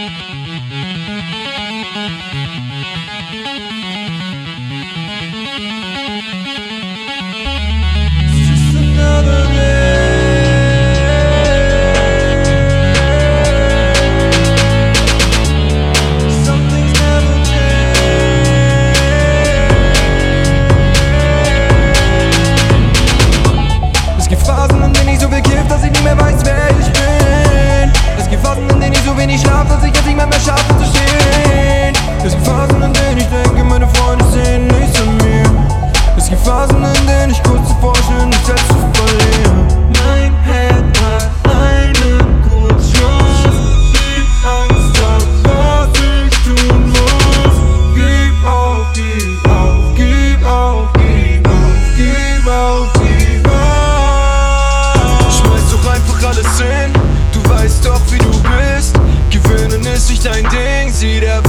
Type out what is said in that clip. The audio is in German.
Ich schlaf, dass ich jetzt nicht mehr schaff, zu stehen. Es gibt Phasen, in denen ich denke, meine Freunde sehen nichts an mir. Es gibt Phasen, in denen ich kurz davor stehe, mich selbst zu verlieren. Mein Herz hat einen Kurzschluss. Die Angst hat, was ich tun muss. Gib auf, gib auf, gib auf, gib auf, gib auf, gib auf. Schmeiß doch einfach alles hin, du weißt doch, wie du bist. Gewinnen ist nicht dein Ding, sieh der